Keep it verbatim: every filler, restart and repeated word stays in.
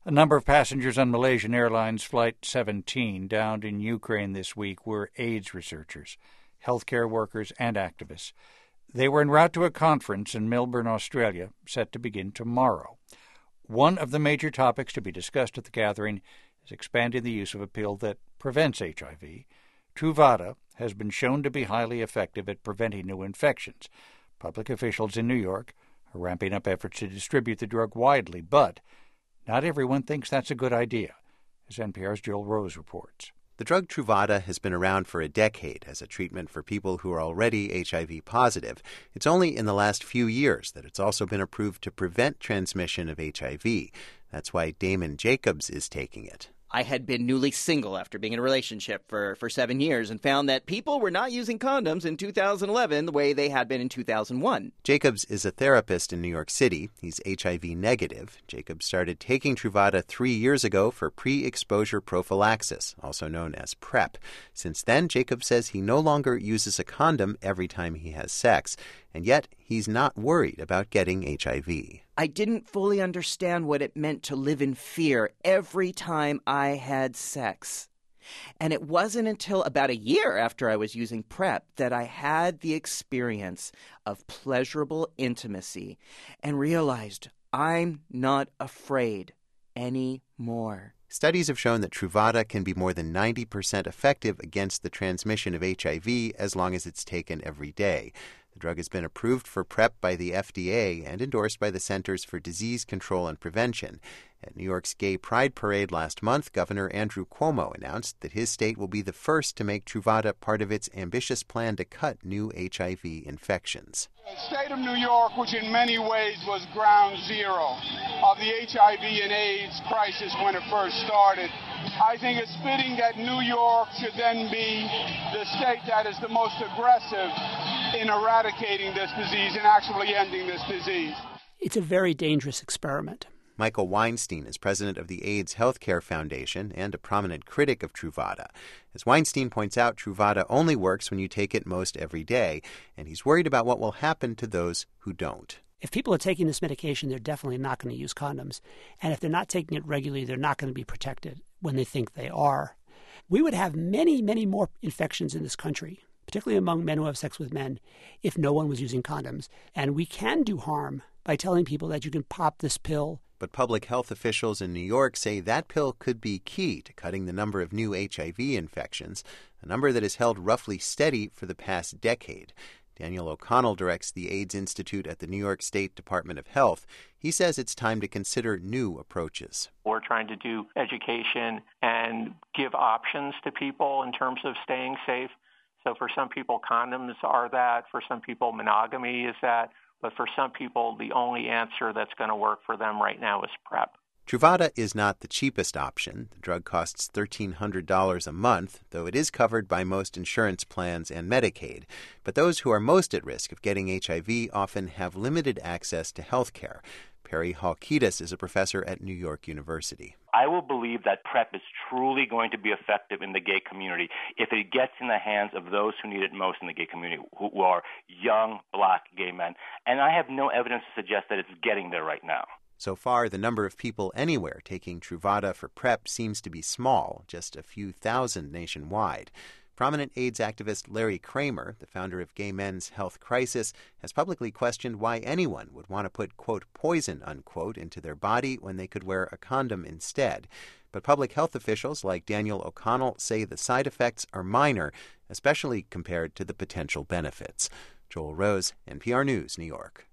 A number of passengers on Malaysian Airlines Flight seventeen downed in Ukraine this week were AIDS researchers, healthcare workers, and activists. They were en route to a conference in Melbourne, Australia, set to begin tomorrow. One of the major topics to be discussed at the gathering is expanding the use of a pill that prevents H I V. Truvada has been shown to be highly effective at preventing new infections. Public officials in New York are ramping up efforts to distribute the drug widely, but not everyone thinks that's a good idea, as N P R's Joel Rose reports. The drug Truvada has been around for a decade as a treatment for people who are already H I V positive. It's only in the last few years that it's also been approved to prevent transmission of H I V. That's why Damon Jacobs is taking it. I had been newly single after being in a relationship for, for seven years and found that people were not using condoms in two thousand eleven the way they had been in two thousand one. Jacobs is a therapist in New York City. He's H I V negative. Jacobs started taking Truvada three years ago for pre-exposure prophylaxis, also known as PrEP. Since then, Jacobs says he no longer uses a condom every time he has sex, and yet he's not worried about getting H I V. I didn't fully understand what it meant to live in fear every time I had sex. And it wasn't until about a year after I was using PrEP that I had the experience of pleasurable intimacy and realized I'm not afraid anymore. Studies have shown that Truvada can be more than ninety percent effective against the transmission of H I V as long as it's taken every day. The drug has been approved for PrEP by the F D A and endorsed by the Centers for Disease Control and Prevention. At New York's Gay Pride Parade last month, Governor Andrew Cuomo announced that his state will be the first to make Truvada part of its ambitious plan to cut new H I V infections. The state of New York, which in many ways was ground zero of the H I V and AIDS crisis when it first started, I think it's fitting that New York should then be the state that is the most aggressive in eradicating this disease and actually ending this disease. It's a very dangerous experiment. Michael Weinstein is president of the AIDS Healthcare Foundation and a prominent critic of Truvada. As Weinstein points out, Truvada only works when you take it most every day, and he's worried about what will happen to those who don't. If people are taking this medication, they're definitely not going to use condoms. And if they're not taking it regularly, they're not going to be protected when they think they are. We would have many, many more infections in this country, particularly among men who have sex with men, if no one was using condoms. And we can do harm by telling people that you can pop this pill. But public health officials in New York say that pill could be key to cutting the number of new H I V infections, a number that has held roughly steady for the past decade. Daniel O'Connell directs the AIDS Institute at the New York State Department of Health. He says it's time to consider new approaches. We're trying to do education and give options to people in terms of staying safe. So for some people, condoms are that. For some people, monogamy is that. But for some people, the only answer that's going to work for them right now is PrEP. Truvada is not the cheapest option. The drug costs one thousand three hundred dollars a month, though it is covered by most insurance plans and Medicaid. But those who are most at risk of getting H I V often have limited access to health care. Perry Halkitis is a professor at New York University. I will believe that PrEP is truly going to be effective in the gay community if it gets in the hands of those who need it most in the gay community, who are young, black gay men. And I have no evidence to suggest that it's getting there right now. So far, the number of people anywhere taking Truvada for PrEP seems to be small, just a few thousand nationwide. Prominent AIDS activist Larry Kramer, the founder of Gay Men's Health Crisis, has publicly questioned why anyone would want to put, quote, poison, unquote, into their body when they could wear a condom instead. But public health officials like Daniel O'Connell say the side effects are minor, especially compared to the potential benefits. Joel Rose, N P R News, New York.